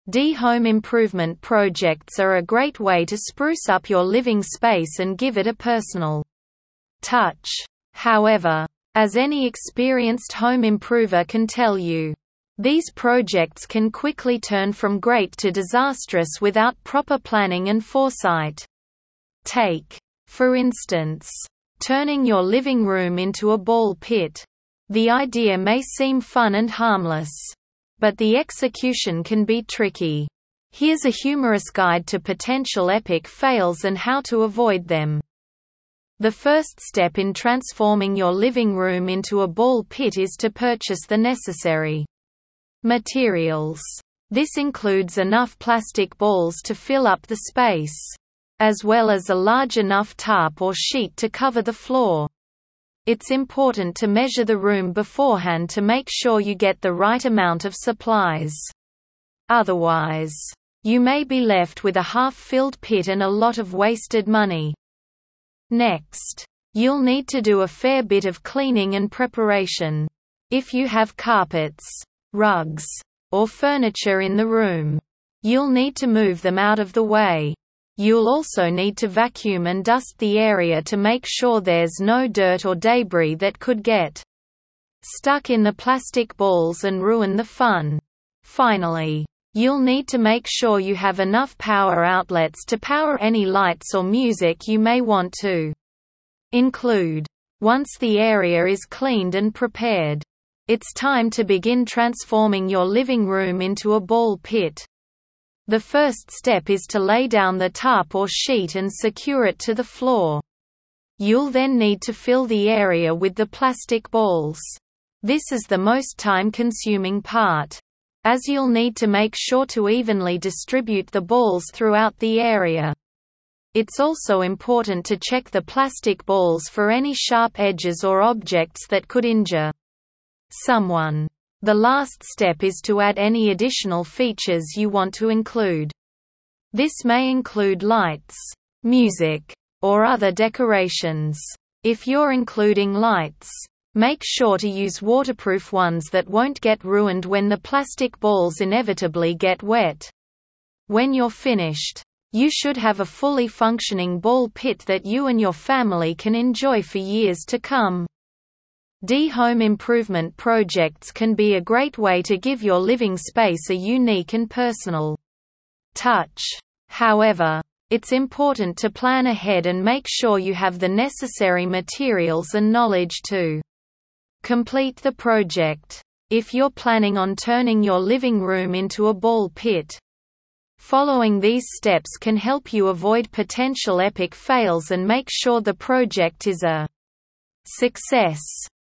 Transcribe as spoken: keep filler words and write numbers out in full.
D-home improvement projects are a great way to spruce up your living space and give it a personal touch. However, as any experienced home improver can tell you, these projects can quickly turn from great to disastrous without proper planning and foresight. Take, for instance, turning your living room into a ball pit. The idea may seem fun and harmless, but the execution can be tricky. Here's a humorous guide to potential epic fails and how to avoid them. The first step in transforming your living room into a ball pit is to purchase the necessary materials. This includes enough plastic balls to fill up the space, as well as a large enough tarp or sheet to cover the floor. It's important to measure the room beforehand to make sure you get the right amount of supplies. Otherwise, you may be left with a half-filled pit and a lot of wasted money. Next, you'll need to do a fair bit of cleaning and preparation. If you have carpets, rugs, or furniture in the room, you'll need to move them out of the way. You'll also need to vacuum and dust the area to make sure there's no dirt or debris that could get stuck in the plastic balls and ruin the fun. Finally, you'll need to make sure you have enough power outlets to power any lights or music you may want to include. Once the area is cleaned and prepared, it's time to begin transforming your living room into a ball pit. The first step is to lay down the tarp or sheet and secure it to the floor. You'll then need to fill the area with the plastic balls. This is the most time-consuming part, as you'll need to make sure to evenly distribute the balls throughout the area. It's also important to check the plastic balls for any sharp edges or objects that could injure someone. The last step is to add any additional features you want to include. This may include lights, music, or other decorations. If you're including lights, make sure to use waterproof ones that won't get ruined when the plastic balls inevitably get wet. When you're finished, you should have a fully functioning ball pit that you and your family can enjoy for years to come. D-home improvement projects can be a great way to give your living space a unique and personal touch. However, it's important to plan ahead and make sure you have the necessary materials and knowledge to complete the project. If you're planning on turning your living room into a ball pit, following these steps can help you avoid potential epic fails and make sure the project is a success.